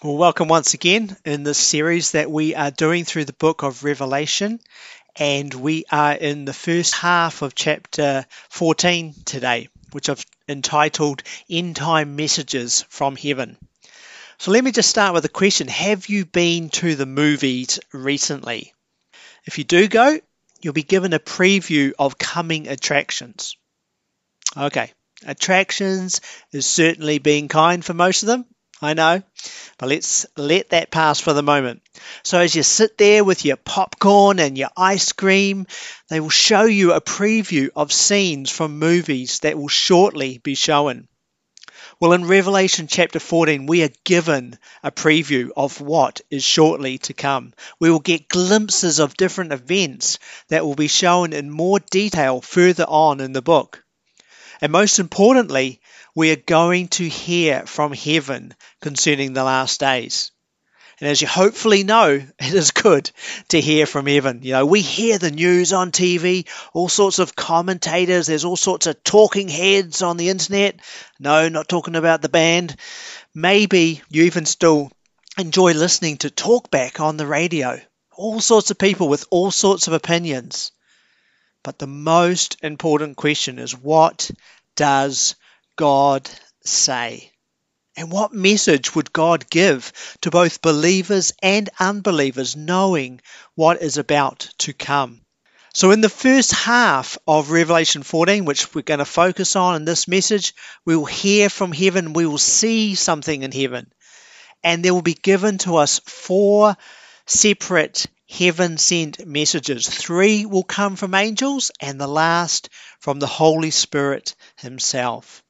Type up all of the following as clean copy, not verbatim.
Well, welcome once again in this series that we are doing through the book of Revelation, and we are in the first half of chapter 14 today, which I've entitled End Time Messages from Heaven. So let me just start with a question. Have you been to the movies recently? If you do go, you'll be given a preview of coming attractions. Okay, attractions is certainly being kind for most of them, I know, but let's let that pass for the moment. So as you sit there with your popcorn and your ice cream, they will show you a preview of scenes from movies that will shortly be shown. Well, in Revelation chapter 14, we are given a preview of what is shortly to come. We will get glimpses of different events that will be shown in more detail further on in the book. And most importantly, we are going to hear from heaven concerning the last days. And as you hopefully know, it is good to hear from heaven. You know, we hear the news on TV, all sorts of commentators, there's all sorts of talking heads on the internet. No, not talking about the band. Maybe you even still enjoy listening to talkback on the radio. All sorts of people with all sorts of opinions. But the most important question is, what does God say? And what message would God give to both believers and unbelievers, knowing what is about to come? So in the first half of Revelation 14, which we're going to focus on in this message, we will hear from heaven, we will see something in heaven. And there will be given to us 4 separate heaven-sent messages. 3 will come from angels, and the last from the Holy Spirit himself.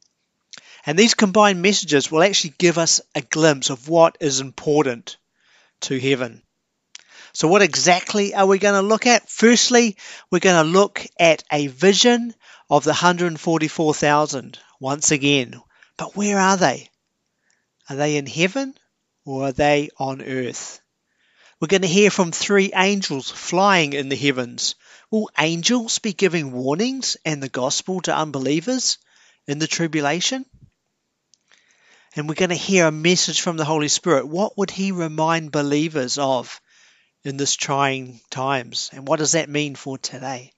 And these combined messages will actually give us a glimpse of what is important to heaven. So what exactly are we going to look at? Firstly, we're going to look at a vision of the 144,000 once again. But where are they? Are they in heaven or are they on earth? We're going to hear from 3 angels flying in the heavens. Will angels be giving warnings and the gospel to unbelievers in the tribulation? And we're going to hear a message from the Holy Spirit. What would he remind believers of in this trying times? And what does that mean for today?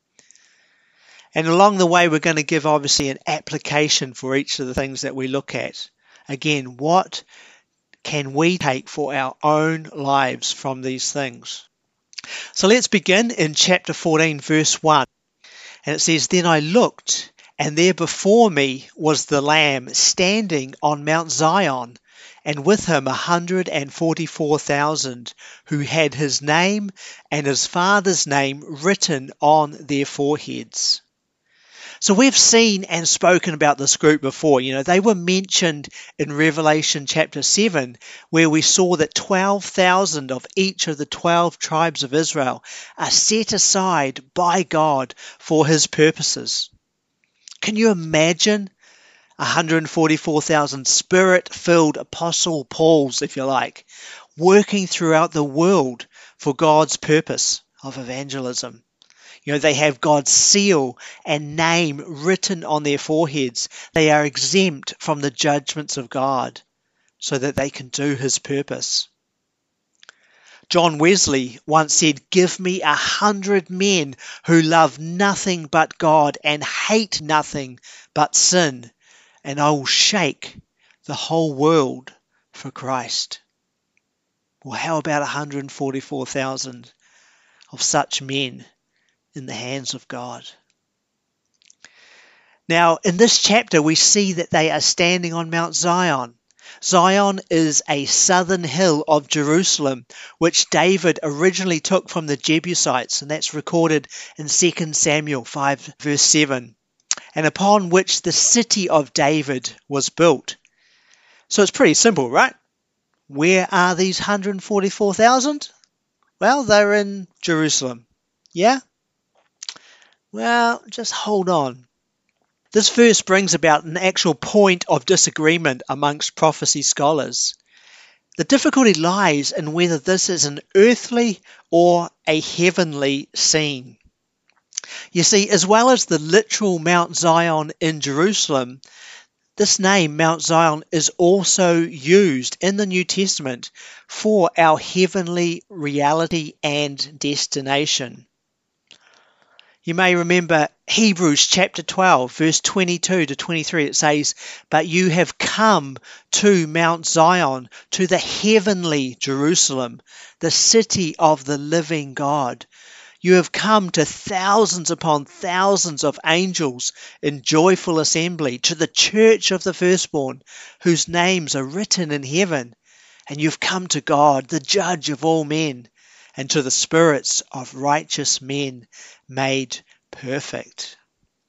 And along the way, we're going to give obviously an application for each of the things that we look at. Again, what can we take for our own lives from these things? So let's begin in chapter 14, verse 1. And it says, "Then I looked, and there before me was the Lamb standing on Mount Zion, and with him 144,000 who had his name and his father's name written on their foreheads." So we've seen and spoken about this group before. You know, they were mentioned in Revelation chapter 7, where we saw that 12,000 of each of the 12 tribes of Israel are set aside by God for his purposes. Can you imagine 144,000 spirit-filled apostle Pauls, if you like, working throughout the world for God's purpose of evangelism? You know, they have God's seal and name written on their foreheads. They are exempt from the judgments of God so that they can do his purpose. John Wesley once said, "Give me 100 men who love nothing but God and hate nothing but sin, and I will shake the whole world for Christ." Well, how about 144,000 of such men in the hands of God? Now, in this chapter, we see that they are standing on Mount Zion. Zion is a southern hill of Jerusalem, which David originally took from the Jebusites, and that's recorded in 2 Samuel 5, verse 7, and upon which the city of David was built. So it's pretty simple, right? Where are these 144,000? Well, they're in Jerusalem. Yeah? Well, just hold on. This verse brings about an actual point of disagreement amongst prophecy scholars. The difficulty lies in whether this is an earthly or a heavenly scene. You see, as well as the literal Mount Zion in Jerusalem, This name, Mount Zion, is also used in the New Testament for our heavenly reality and destination. You may remember Hebrews chapter 12, verse 22 to 23. It says, "But you have come to Mount Zion, to the heavenly Jerusalem, the city of the living God. You have come to thousands upon thousands of angels in joyful assembly, to the church of the firstborn, whose names are written in heaven. And you've come to God, the judge of all men, and to the spirits of righteous men made perfect."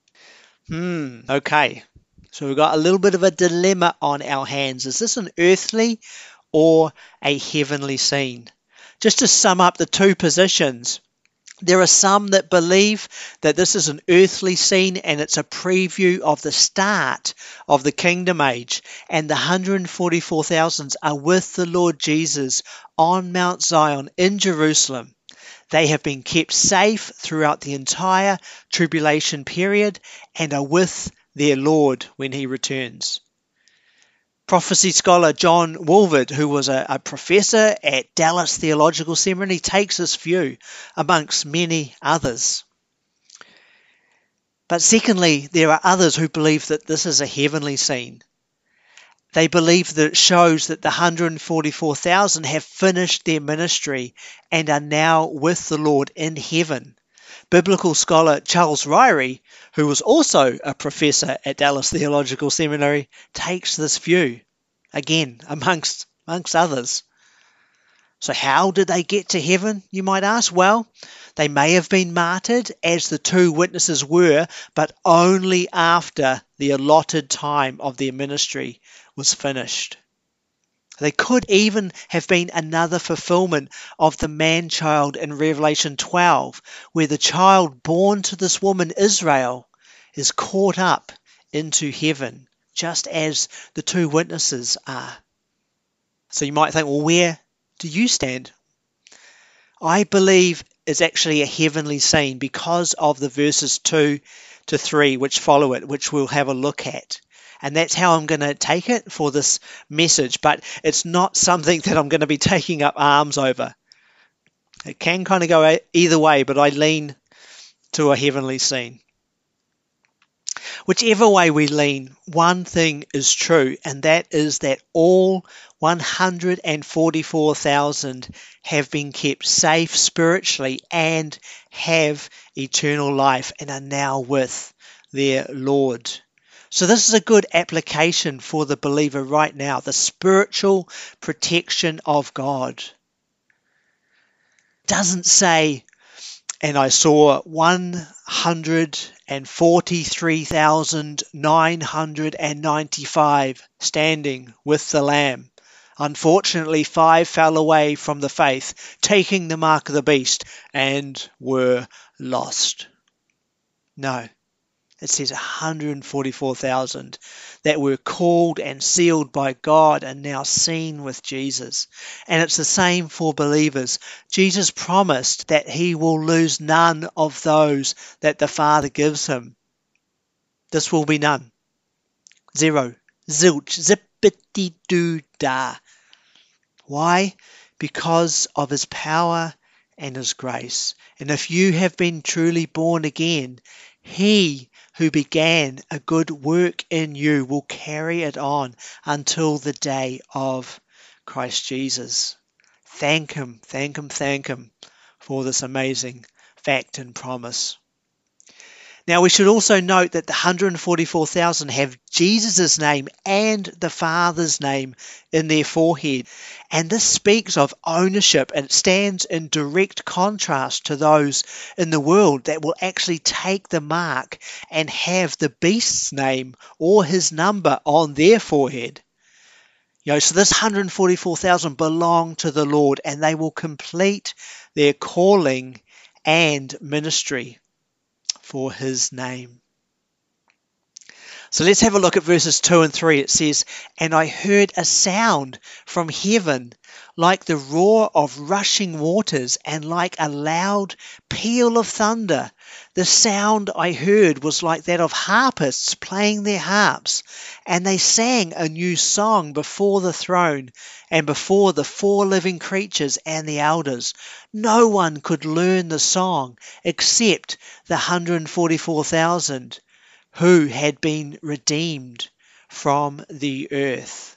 Okay. So we've got a little bit of a dilemma on our hands. Is this an earthly or a heavenly scene? Just to sum up the two positions, there are some that believe that this is an earthly scene and it's a preview of the start of the kingdom age, and the 144,000 are with the Lord Jesus on Mount Zion in Jerusalem. They have been kept safe throughout the entire tribulation period and are with their Lord when he returns. Prophecy scholar John Walvoord, who was a professor at Dallas Theological Seminary, takes this view amongst many others. But secondly, there are others who believe that this is a heavenly scene. They believe that it shows that the 144,000 have finished their ministry and are now with the Lord in heaven. Biblical scholar Charles Ryrie, who was also a professor at Dallas Theological Seminary, takes this view, again, amongst others. So how did they get to heaven, you might ask? Well, they may have been martyred, as the two witnesses were, but only after the allotted time of their ministry was finished. They could even have been another fulfillment of the man-child in Revelation 12, where the child born to this woman, Israel, is caught up into heaven, just as the two witnesses are. So you might think, well, where do you stand? I believe it's actually a heavenly scene because of the verses 2 to 3 which follow it, which we'll have a look at. And that's how I'm going to take it for this message, but it's not something that I'm going to be taking up arms over. It can kind of go either way, but I lean to a heavenly scene. Whichever way we lean, one thing is true, and that is that all 144,000 have been kept safe spiritually and have eternal life and are now with their Lord. So this is a good application for the believer right now, the spiritual protection of God. It doesn't say, "And I saw 143,995 standing with the Lamb. Unfortunately, 5 fell away from the faith, taking the mark of the beast, and were lost." No. It says 144,000 that were called and sealed by God and now seen with Jesus. And it's the same for believers. Jesus promised that he will lose none of those that the Father gives him. This will be none. Zero. Zilch. Zippity-doo-dah. Why? Because of his power and his grace. And if you have been truly born again, he who began a good work in you will carry it on until the day of Christ Jesus. Thank him for this amazing fact and promise. Now we should also note that the 144,000 have Jesus' name and the Father's name in their forehead. And this speaks of ownership, and it stands in direct contrast to those in the world that will actually take the mark and have the beast's name or his number on their forehead. So this 144,000 belong to the Lord, and they will complete their calling and ministry for his name. So let's have a look at verses 2 and 3. It says, "And I heard a sound from heaven like the roar of rushing waters and like a loud peal of thunder. The sound I heard was like that of harpists playing their harps, and they sang a new song before the throne and before the four living creatures and the elders. No one could learn the song except the 144,000 who had been redeemed from the earth."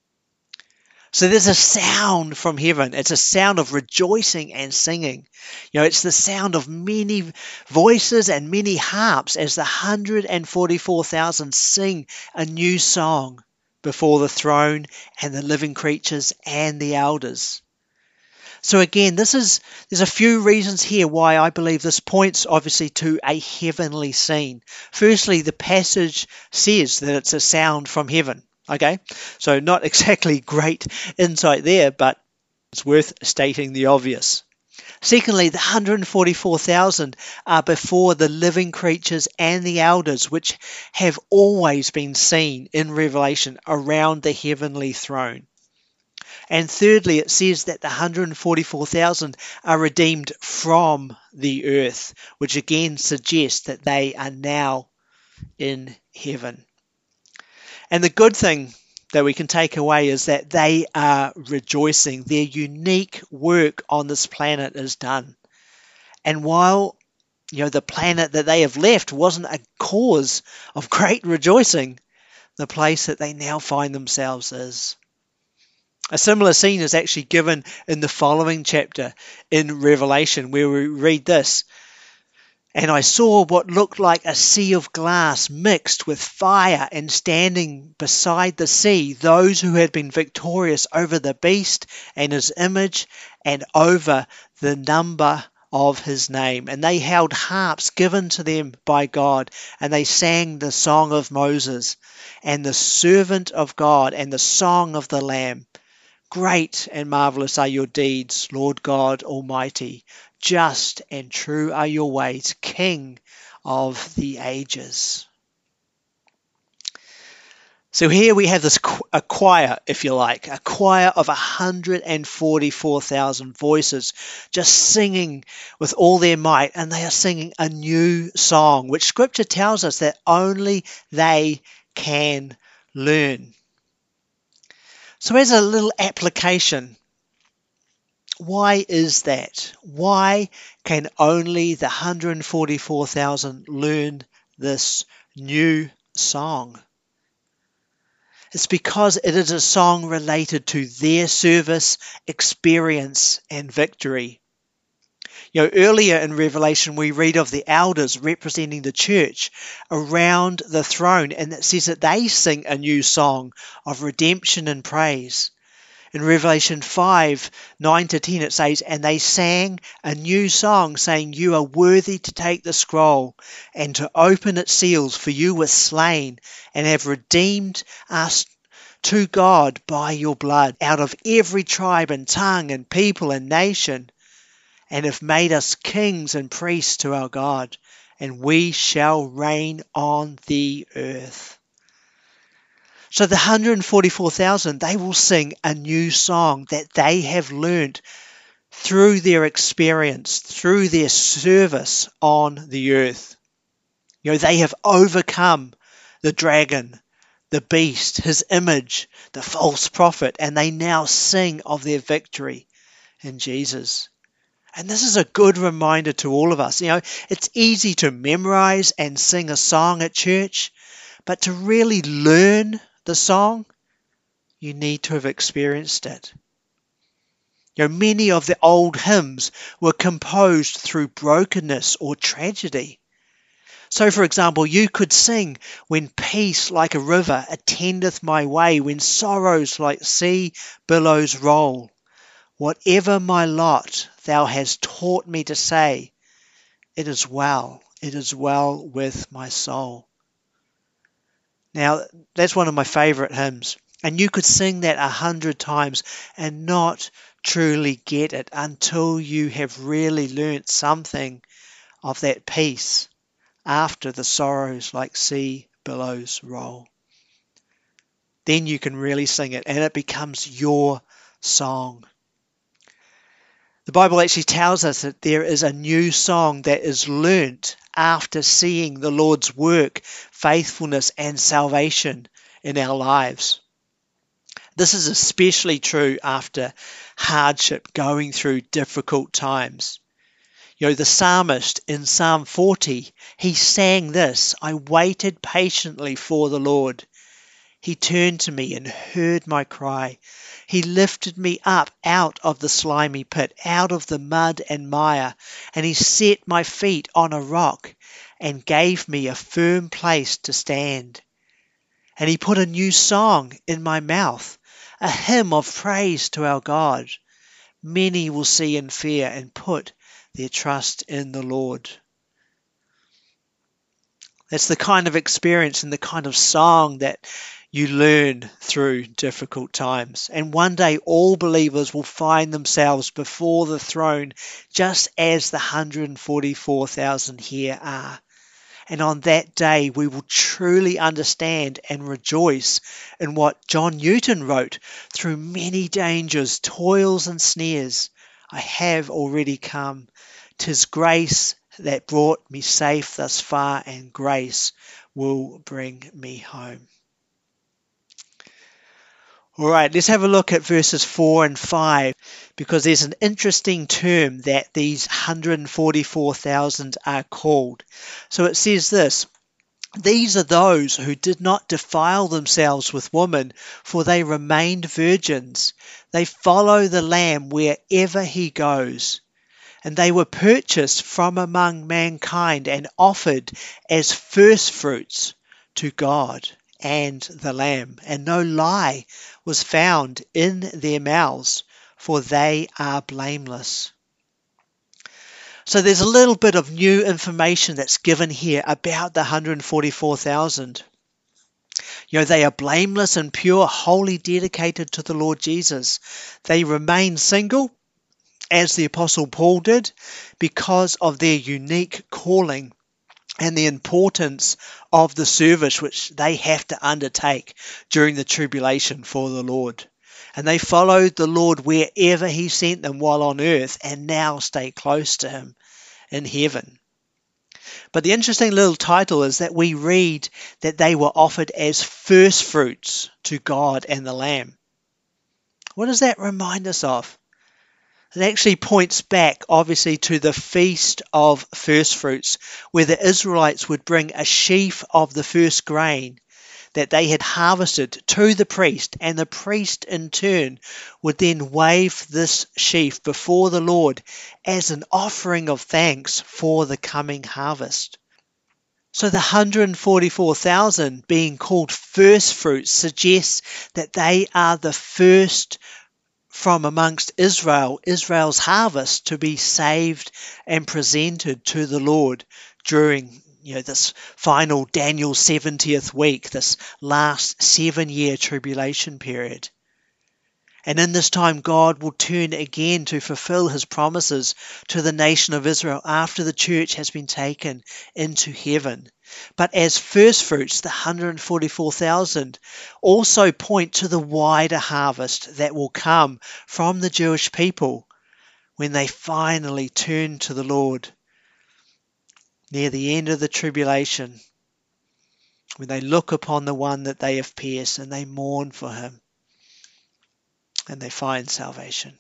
So there's a sound from heaven. It's a sound of rejoicing and singing. It's the sound of many voices and many harps as the 144,000 sing a new song before the throne and the living creatures and the elders. So again, there's a few reasons here why I believe this points obviously to a heavenly scene. Firstly, the passage says that it's a sound from heaven. Okay, so not exactly great insight there, but it's worth stating the obvious. Secondly, the 144,000 are before the living creatures and the elders, which have always been seen in Revelation around the heavenly throne. And thirdly, it says that the 144,000 are redeemed from the earth, which again suggests that they are now in heaven. And the good thing that we can take away is that they are rejoicing. Their unique work on this planet is done. And while the planet that they have left wasn't a cause of great rejoicing, the place that they now find themselves is. A similar scene is actually given in the following chapter in Revelation, where we read this. "And I saw what looked like a sea of glass mixed with fire, and standing beside the sea, those who had been victorious over the beast and his image and over the number of his name. And they held harps given to them by God, and they sang the song of Moses and the servant of God and the song of the Lamb. Great and marvelous are your deeds, Lord God Almighty. Just and true are your ways, King of the ages." So here we have a choir, if you like, a choir of 144,000 voices just singing with all their might, and they are singing a new song, which Scripture tells us that only they can learn. So as a little application, why is that? Why can only the 144,000 learn this new song? It's because it is a song related to their service, experience, and victory. Earlier in Revelation, we read of the elders representing the church around the throne, and it says that they sing a new song of redemption and praise. In Revelation 5:9-10, it says, "And they sang a new song, saying, 'You are worthy to take the scroll and to open its seals, for you were slain and have redeemed us to God by your blood out of every tribe and tongue and people and nation, and have made us kings and priests to our God, and we shall reign on the earth.'" So the 144,000, they will sing a new song that they have learnt through their experience, through their service on the earth. They have overcome the dragon, the beast, his image, the false prophet, and they now sing of their victory in Jesus. And this is a good reminder to all of us. It's easy to memorize and sing a song at church, but to really learn the song, you need to have experienced it. Many of the old hymns were composed through brokenness or tragedy. So, for example, you could sing, "When peace like a river attendeth my way, when sorrows like sea billows roll. Whatever my lot, thou hast taught me to say, it is well with my soul." Now, that's one of my favorite hymns. And you could sing that 100 times and not truly get it until you have really learnt something of that peace after the sorrows like sea billows roll. Then you can really sing it and it becomes your song. The Bible actually tells us that there is a new song that is learnt after seeing the Lord's work, faithfulness, and salvation in our lives. This is especially true after hardship, going through difficult times. The psalmist in Psalm 40, he sang this, "I waited patiently for the Lord. He turned to me and heard my cry. He lifted me up out of the slimy pit, out of the mud and mire, and he set my feet on a rock and gave me a firm place to stand. And he put a new song in my mouth, a hymn of praise to our God. Many will see and fear and put their trust in the Lord." That's the kind of experience and the kind of song that you learn through difficult times. And one day all believers will find themselves before the throne, just as the 144,000 here are. And on that day we will truly understand and rejoice in what John Newton wrote: "Through many dangers, toils and snares, I have already come. 'Tis grace that brought me safe thus far, and grace will bring me home." All right, let's have a look at verses 4 and 5, because there's an interesting term that these 144,000 are called. So it says this: "These are those who did not defile themselves with woman, for they remained virgins. They follow the Lamb wherever he goes. And they were purchased from among mankind and offered as firstfruits to God and the Lamb. And no lie was found in their mouths, for they are blameless." So there's a little bit of new information that's given here about the 144,000. They are blameless and pure, wholly dedicated to the Lord Jesus. They remain single, as the Apostle Paul did, because of their unique calling and the importance of the service which they have to undertake during the tribulation for the Lord. And they followed the Lord wherever he sent them while on earth, and now stay close to him in heaven. But the interesting little title is that we read that they were offered as firstfruits to God and the Lamb. What does that remind us of? It actually points back, obviously, to the Feast of Firstfruits, where the Israelites would bring a sheaf of the first grain that they had harvested to the priest, and the priest in turn would then wave this sheaf before the Lord as an offering of thanks for the coming harvest. So the 144,000 being called firstfruits suggests that they are the first from amongst Israel's harvest, to be saved and presented to the Lord during this final Daniel 70th week, this last 7-year tribulation period. And in this time God will turn again to fulfill his promises to the nation of Israel after the church has been taken into heaven. But as firstfruits, the 144,000 also point to the wider harvest that will come from the Jewish people when they finally turn to the Lord near the end of the tribulation, when they look upon the one that they have pierced and they mourn for him and they find salvation.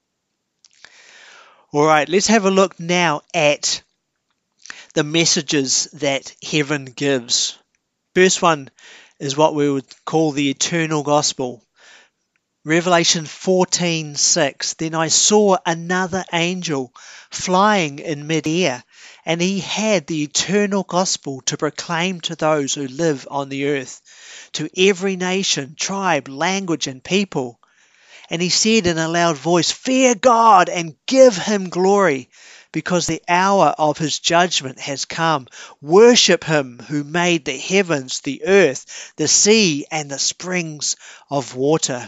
All right, let's have a look now at the messages that heaven gives. First one is what we would call the eternal gospel. Revelation 14:6. "Then I saw another angel flying in mid-air, and he had the eternal gospel to proclaim to those who live on the earth, to every nation, tribe, language, and people. And he said in a loud voice, 'Fear God and give him glory, because the hour of his judgment has come. Worship him who made the heavens, the earth, the sea, and the springs of water.'"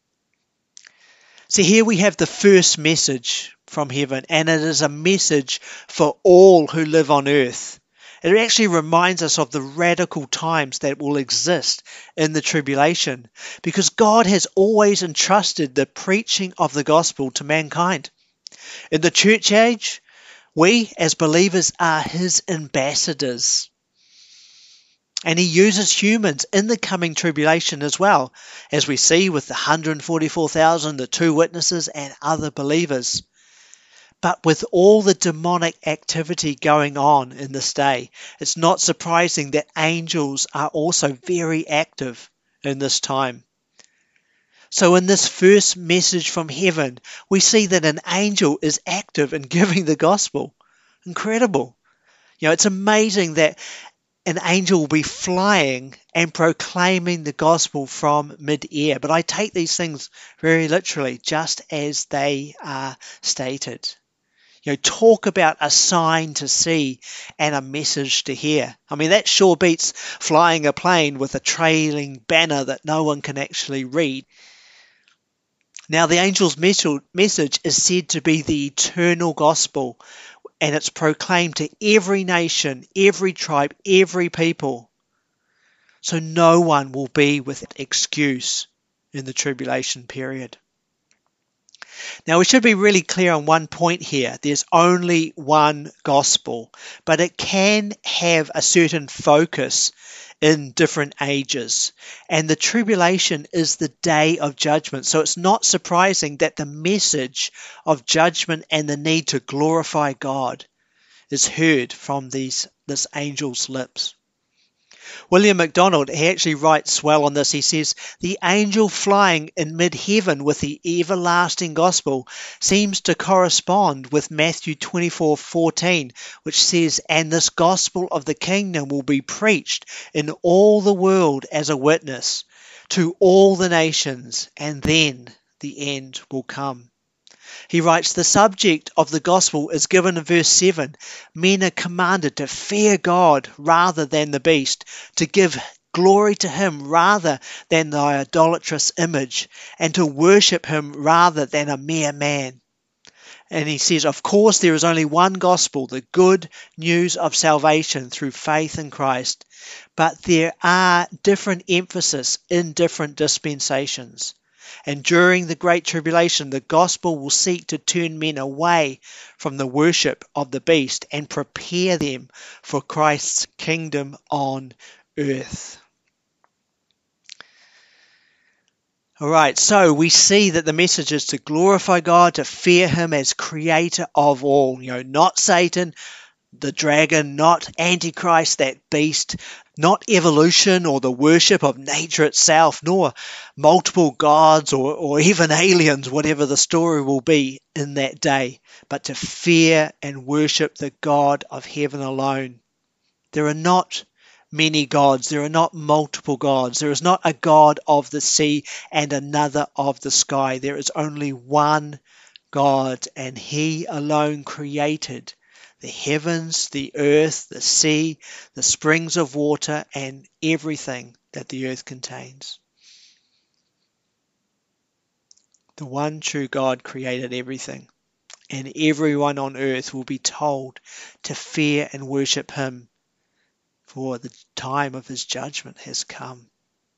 So here we have the first message from heaven, and it is a message for all who live on earth. It actually reminds us of the radical times that will exist in the tribulation, because God has always entrusted the preaching of the gospel to mankind. In the church age, we as believers are his ambassadors. And he uses humans in the coming tribulation as well, as we see with the 144,000, the 2 witnesses, and other believers. But with all the demonic activity going on in this day, it's not surprising that angels are also very active in this time. So in this first message from heaven, we see that an angel is active in giving the gospel. Incredible. It's amazing that an angel will be flying and proclaiming the gospel from mid-air. But I take these things very literally, just as they are stated. Talk about a sign to see and a message to hear. I mean, that sure beats flying a plane with a trailing banner that no one can actually read. Now, the angel's message is said to be the eternal gospel, and it's proclaimed to every nation, every tribe, every people. So no one will be without excuse in the tribulation period. Now, we should be really clear on one point here. There's only one gospel, but it can have a certain focus in different ages. And the tribulation is the day of judgment. So it's not surprising that the message of judgment and the need to glorify God is heard from this angel's lips. William MacDonald, he actually writes well on this. He says, the angel flying in mid-heaven with the everlasting gospel seems to correspond with Matthew 24:14, which says, and this gospel of the kingdom will be preached in all the world as a witness to all the nations, and then the end will come. He writes, the subject of the gospel is given in verse 7. Men are commanded to fear God rather than the beast, to give glory to him rather than the idolatrous image, and to worship him rather than a mere man. And he says, of course, there is only one gospel, the good news of salvation through faith in Christ. But there are different emphasis in different dispensations. And during the Great Tribulation, the gospel will seek to turn men away from the worship of the beast and prepare them for Christ's kingdom on earth. All right, so we see that the message is to glorify God, to fear him as creator of all. Not Satan, the dragon, not Antichrist, that beast, not evolution or the worship of nature itself, nor multiple gods or even aliens, whatever the story will be in that day, but to fear and worship the God of heaven alone. There are not many gods. There are not multiple gods. There is not a God of the sea and another of the sky. There is only one God, and he alone created the heavens, the earth, the sea, the springs of water, and everything that the earth contains. The one true God created everything, and everyone on earth will be told to fear and worship him, for the time of his judgment has come.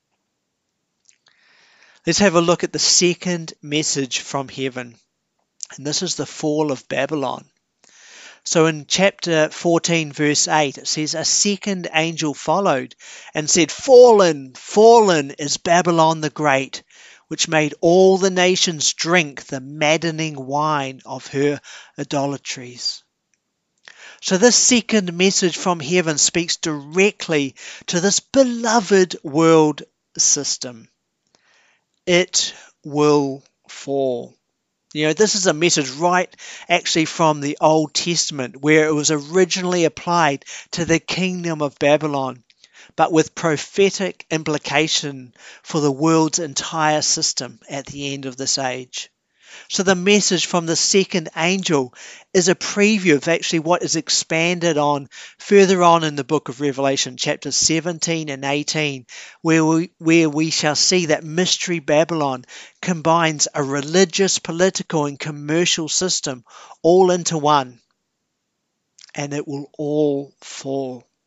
Let's have a look at the second message from heaven, and this is the fall of Babylon. So in chapter 14, verse 8, it says, a second angel followed and said, fallen, fallen is Babylon the Great, which made all the nations drink the maddening wine of her idolatries. So this second message from heaven speaks directly to this beloved world system. It will fall. This is a message right actually from the Old Testament, where it was originally applied to the kingdom of Babylon, but with prophetic implication for the world's entire system at the end of this age. So the message from the second angel is a preview of actually what is expanded on further on in the book of Revelation, chapters 17 and 18, where we shall see that Mystery Babylon combines a religious, political, and commercial system all into one, and it will all fall.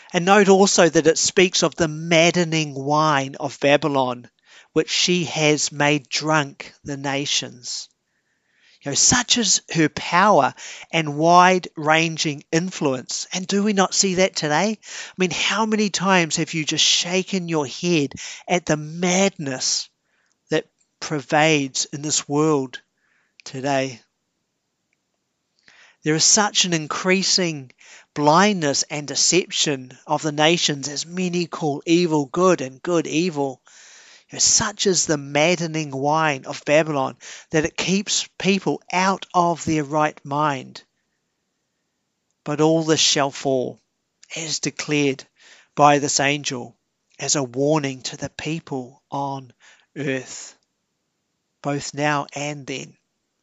And note also that it speaks of the maddening wine of Babylon, which she has made drunk the nations. Such is her power and wide-ranging influence. And do we not see that today? I mean, how many times have you just shaken your head at the madness that pervades in this world today? There is such an increasing blindness and deception of the nations, as many call evil good and good evil. Such is the maddening wine of Babylon that it keeps people out of their right mind. But all this shall fall, as declared by this angel, as a warning to the people on earth, both now and then.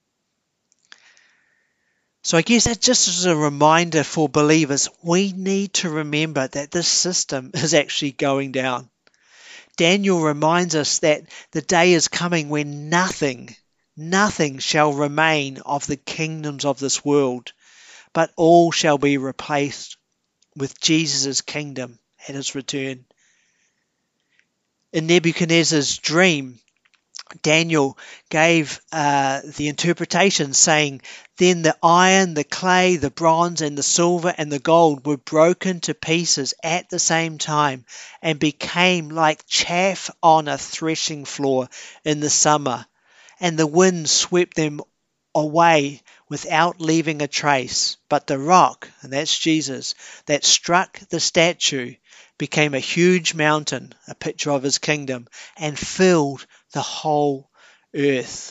So I guess that just as a reminder for believers, we need to remember that this system is actually going down. Daniel reminds us that the day is coming when nothing shall remain of the kingdoms of this world, but all shall be replaced with Jesus' kingdom at his return. In Nebuchadnezzar's dream, Daniel gave the interpretation saying, "Then the iron, the clay, the bronze, and the silver, and the gold were broken to pieces at the same time, and became like chaff on a threshing floor in the summer. And the wind swept them away without leaving a trace. But the rock," and that's Jesus, "that struck the statue became a huge mountain," a picture of his kingdom, "and filled the whole earth."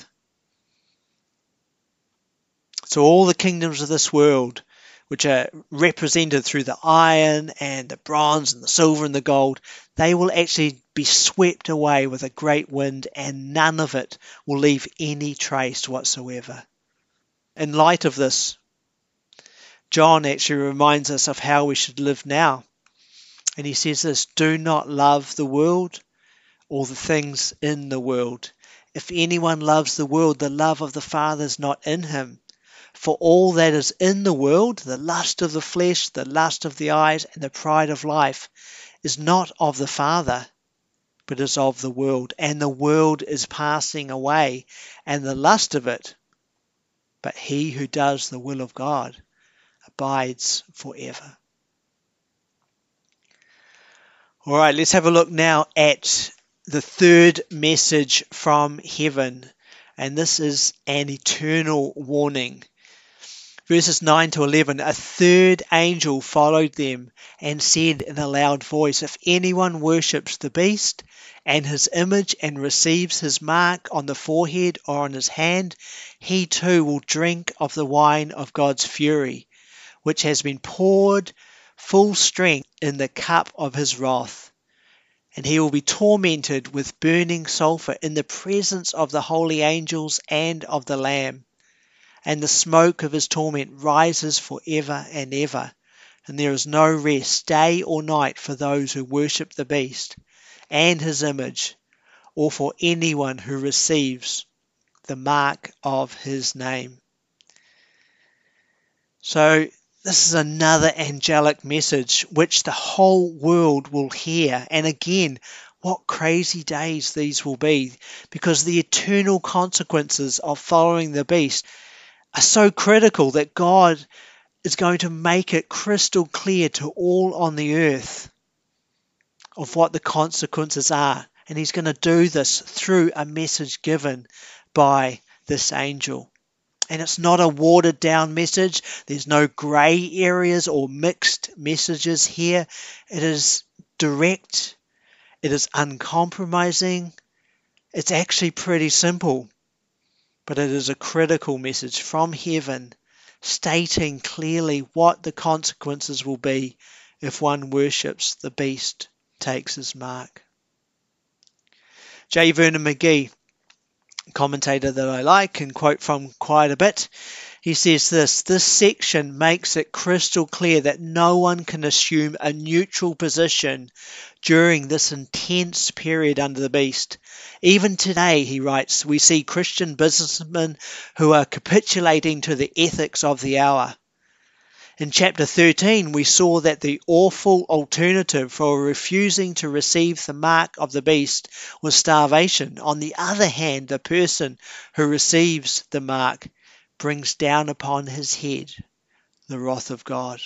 So all the kingdoms of this world, which are represented through the iron and the bronze and the silver and the gold, they will actually be swept away with a great wind, and none of it will leave any trace whatsoever. In light of this, John actually reminds us of how we should live now. And he says this, "Do not love the world or the things in the world. If anyone loves the world, the love of the Father is not in him. For all that is in the world, the lust of the flesh, the lust of the eyes, and the pride of life, is not of the Father, but is of the world. And the world is passing away, and the lust of it. But he who does the will of God abides forever." All right, let's have a look now at the third message from heaven. And this is an eternal warning. Verses 9 to 11, "A third angel followed them and said in a loud voice, 'If anyone worships the beast and his image and receives his mark on the forehead or on his hand, he too will drink of the wine of God's fury, which has been poured full strength in the cup of his wrath. And he will be tormented with burning sulfur in the presence of the holy angels and of the Lamb. And the smoke of his torment rises forever and ever. And there is no rest, day or night, for those who worship the beast and his image, or for anyone who receives the mark of his name.'" So this is another angelic message which the whole world will hear. And again, what crazy days these will be, because the eternal consequences of following the beast are so critical that God is going to make it crystal clear to all on the earth of what the consequences are. And he's going to do this through a message given by this angel. And it's not a watered down message. There's no grey areas or mixed messages here. It is direct. It is uncompromising. It's actually pretty simple. But it is a critical message from heaven, stating clearly what the consequences will be if one worships the beast, takes his mark. J. Vernon McGee, commentator that I like and quote from quite a bit, he says this section makes it crystal clear that no one can assume a neutral position during this intense period under the beast. Even today, he writes, we see Christian businessmen who are capitulating to the ethics of the hour. In chapter 13, we saw that the awful alternative for refusing to receive the mark of the beast was starvation. On the other hand, the person who receives the mark brings down upon his head the wrath of God.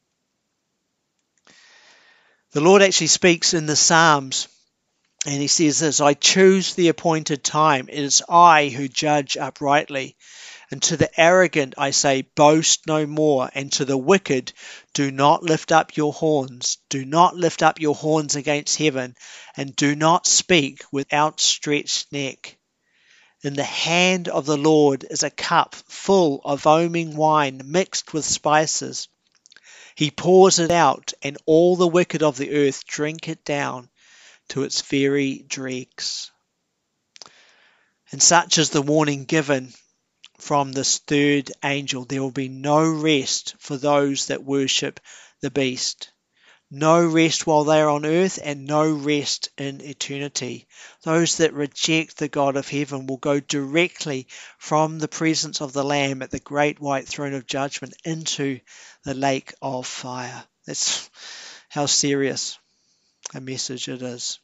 The Lord actually speaks in the Psalms, and he says this, I choose the appointed time. It is I who judge uprightly. And to the arrogant I say, boast no more. And to the wicked, do not lift up your horns. Do not lift up your horns against heaven, and do not speak with outstretched neck. In the hand of the Lord is a cup full of foaming wine mixed with spices. He pours it out, and all the wicked of the earth drink it down to its very dregs. And such is the warning given from this third angel. There will be no rest for those that worship the beast. No rest while they are on earth, and no rest in eternity. Those that reject the God of heaven will go directly from the presence of the Lamb at the great white throne of judgment into the lake of fire. That's how serious a message it is.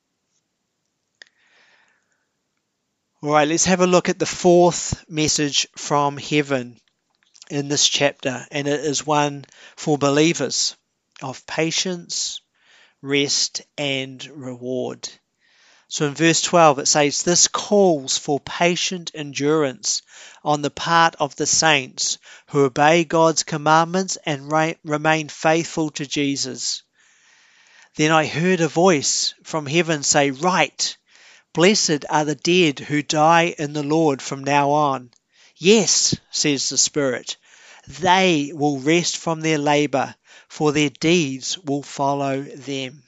All right, let's have a look at the fourth message from heaven in this chapter, and it is one for believers of patience, rest, and reward. So in verse 12 it says, this calls for patient endurance on the part of the saints who obey God's commandments and remain faithful to Jesus. Then I heard a voice from heaven say, write, blessed are the dead who die in the Lord from now on. Yes, says the Spirit, they will rest from their labor, for their deeds will follow them.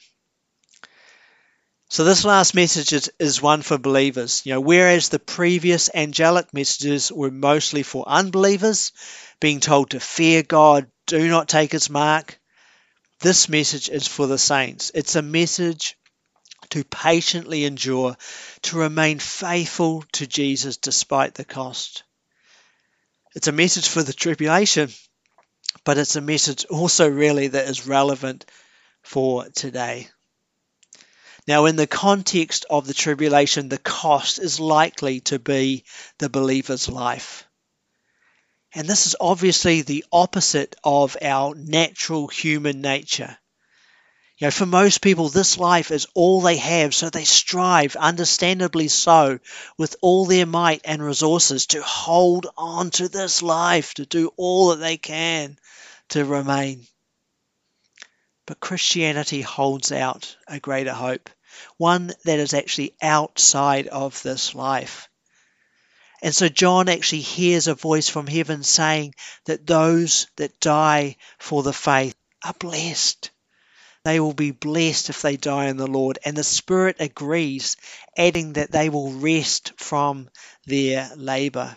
So this last message is one for believers. Whereas the previous angelic messages were mostly for unbelievers, being told to fear God, do not take his mark, this message is for the saints. It's a message to patiently endure, to remain faithful to Jesus despite the cost. It's a message for the tribulation, but it's a message also really that is relevant for today. Now, in the context of the tribulation, the cost is likely to be the believer's life. And this is obviously the opposite of our natural human nature. For most people, this life is all they have, so they strive, understandably so, with all their might and resources to hold on to this life, to do all that they can to remain. But Christianity holds out a greater hope, one that is actually outside of this life. And so John actually hears a voice from heaven saying that those that die for the faith are blessed. They will be blessed if they die in the Lord. And the Spirit agrees, adding that they will rest from their labor.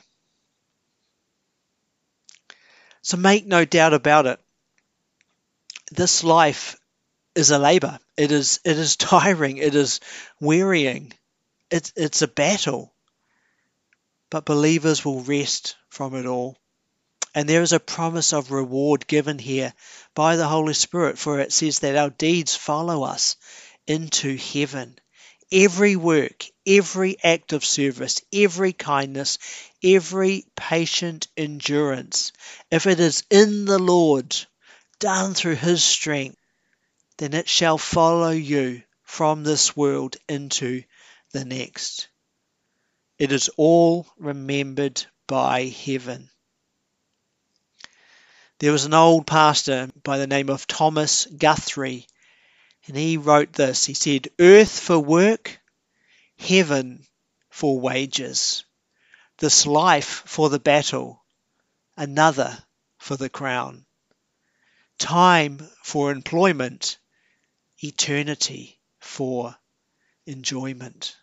So make no doubt about it. This life is a labor. It is tiring. It is wearying. It's a battle. But believers will rest from it all. And there is a promise of reward given here by the Holy Spirit, for it says that our deeds follow us into heaven. Every work, every act of service, every kindness, every patient endurance, if it is in the Lord, done through his strength, then it shall follow you from this world into the next. It is all remembered by heaven. There was an old pastor by the name of Thomas Guthrie, and he wrote this. He said, earth for work, heaven for wages, this life for the battle, another for the crown, time for employment, eternity for enjoyment.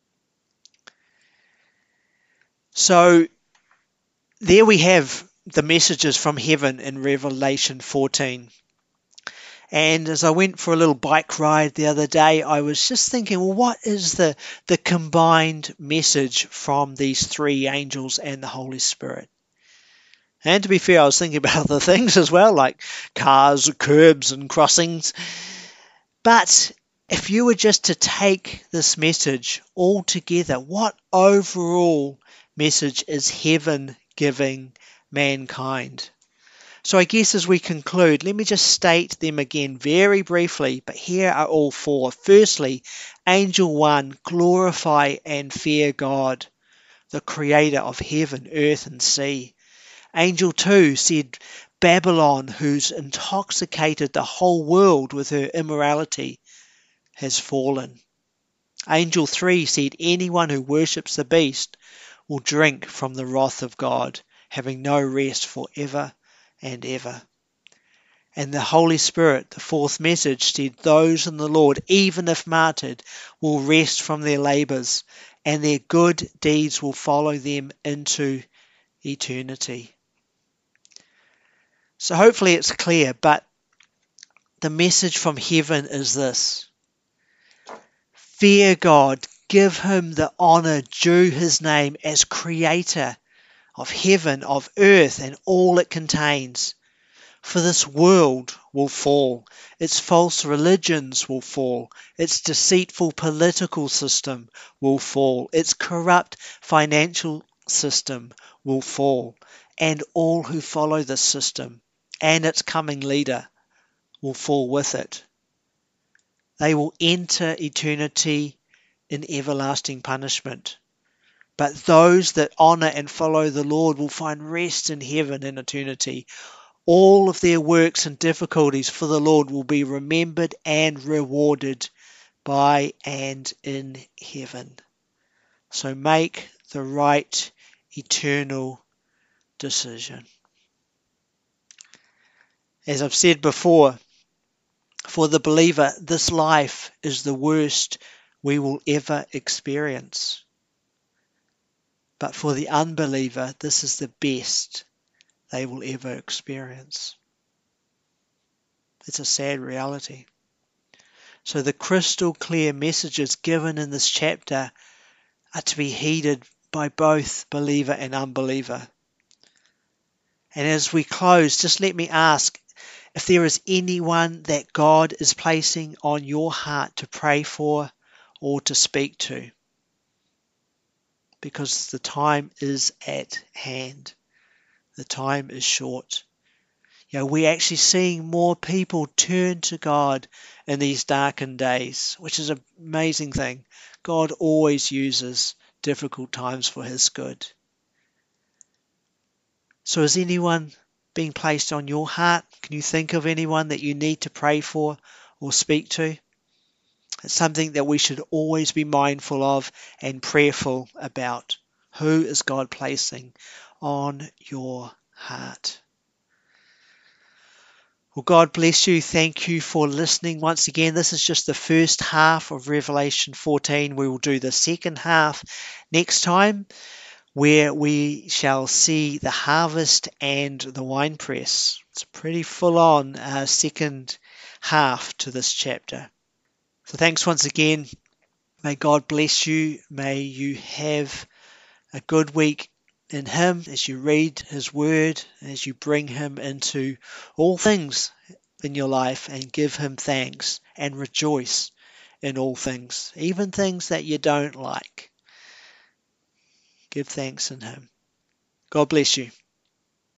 So there we have the messages from heaven in Revelation 14. And as I went for a little bike ride the other day, I was just thinking, well, what is the combined message from these three angels and the Holy Spirit? And to be fair, I was thinking about other things as well, like cars, curbs, and crossings. But if you were just to take this message all together, what overall message is heaven giving mankind? So I guess as we conclude, let me just state them again very briefly, but here are all four. Firstly, Angel 1, glorify and fear God, the creator of heaven, earth, and sea. Angel 2 said, Babylon, who's intoxicated the whole world with her immorality, has fallen. Angel 3 said, anyone who worships the beast will drink from the wrath of God, having no rest forever and ever. And the Holy Spirit, the fourth message, said, those in the Lord, even if martyred, will rest from their labours, and their good deeds will follow them into eternity. So hopefully it's clear, but the message from heaven is this. Fear God, give him the honour due his name as creator of heaven, of earth, and all it contains. For this world will fall, its false religions will fall, its deceitful political system will fall, its corrupt financial system will fall, and all who follow this system and its coming leader will fall with it. They will enter eternity in everlasting punishment. But those that honour and follow the Lord will find rest in heaven in eternity. All of their works and difficulties for the Lord will be remembered and rewarded by and in heaven. So make the right eternal decision. As I've said before, for the believer, this life is the worst we will ever experience. But for the unbeliever, this is the best they will ever experience. It's a sad reality. So the crystal clear messages given in this chapter are to be heeded by both believer and unbeliever. And as we close, just let me ask if there is anyone that God is placing on your heart to pray for or to speak to. Because the time is at hand. The time is short. We're actually seeing more people turn to God in these darkened days, which is an amazing thing. God always uses difficult times for his good. So is anyone being placed on your heart? Can you think of anyone that you need to pray for or speak to? It's something that we should always be mindful of and prayerful about. Who is God placing on your heart? Well, God bless you. Thank you for listening once again. This is just the first half of Revelation 14. We will do the second half next time, where we shall see the harvest and the winepress. It's a pretty full-on second half to this chapter. So thanks once again. May God bless you. May you have a good week in him as you read his word, as you bring him into all things in your life and give him thanks and rejoice in all things, even things that you don't like. Give thanks in him. God bless you.